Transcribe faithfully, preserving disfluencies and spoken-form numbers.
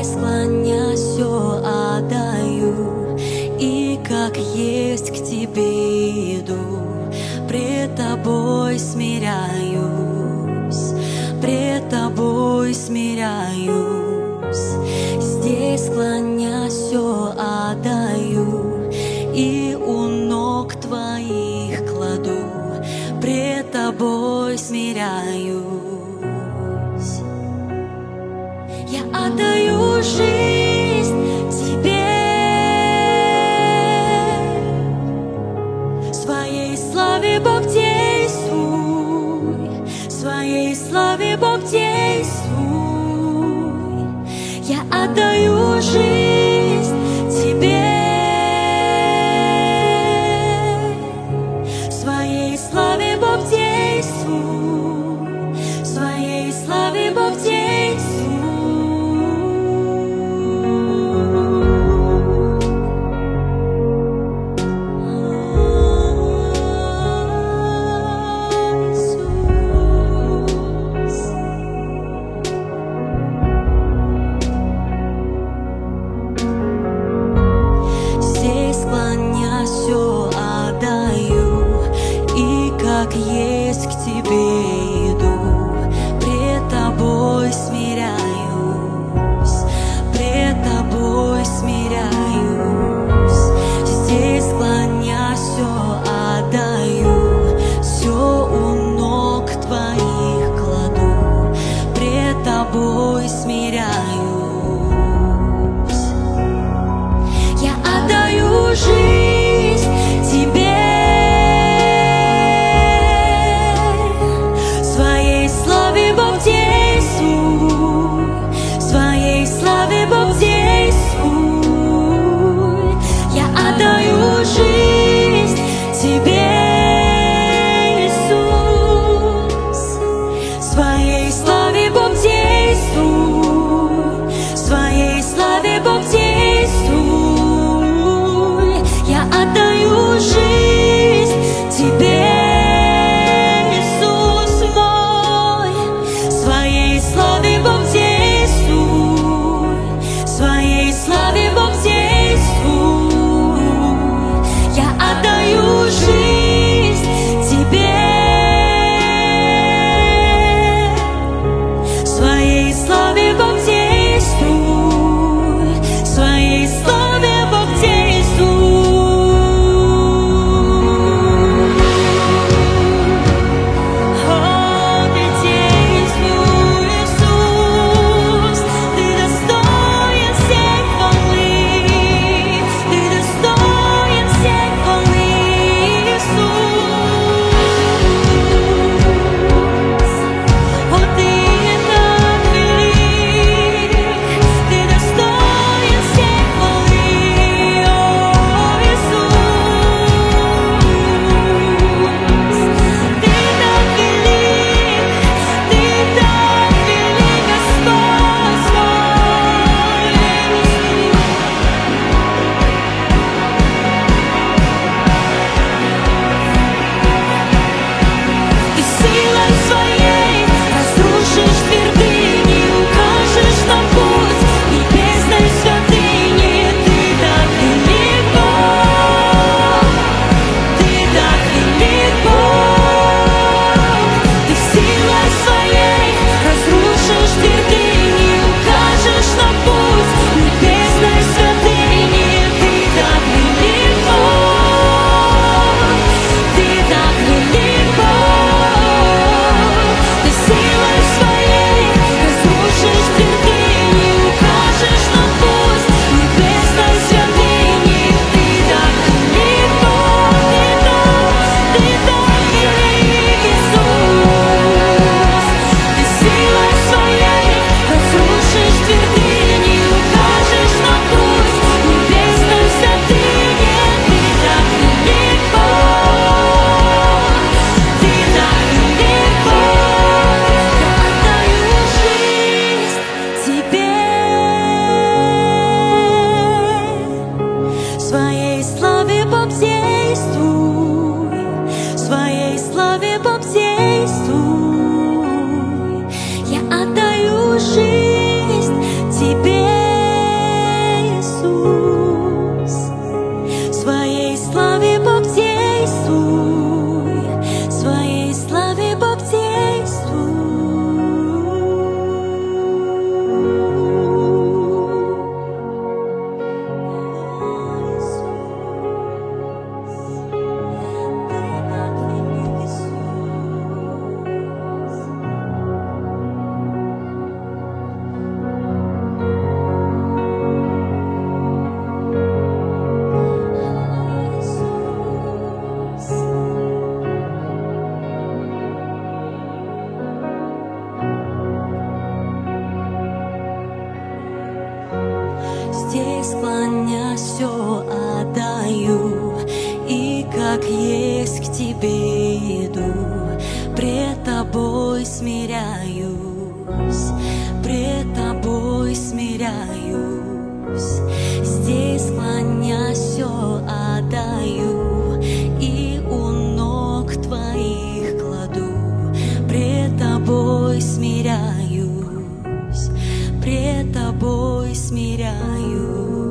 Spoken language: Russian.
Здесь склонясь, все отдаю, и как есть к тебе иду, пред тобой смиряюсь, пред тобой смиряюсь. Здесь склонясь, все отдаю, и у ног твоих кладу, пред тобой смиряюсь. Я отдаю жизнь тебе, в своей славе, Бог, действуй, в своей славе, Бог, действуй. Я отдаю жизнь тебе, в своей славе, Бог, действуй, в своей славе, Бог, действуй. Как есть к тебе иду, пред тобой смиряюсь, пред тобой смиряюсь. Здесь склонясь, все отдаю, все у ног твоих кладу, пред тобой смиряюсь. Я отдаю жизнь тебе, Бог, действуй. Я отдаю жизнь тебе, Иисус. В своей славе, Бог, действуй, в Здесь склонясь все отдаю, и как есть к тебе иду, пред тобой смиряюсь, пред тобой смиряюсь. Здесь склонясь все отдаю, и у ног твоих кладу, пред тобой смиряюсь, пред тобой смиряюсь.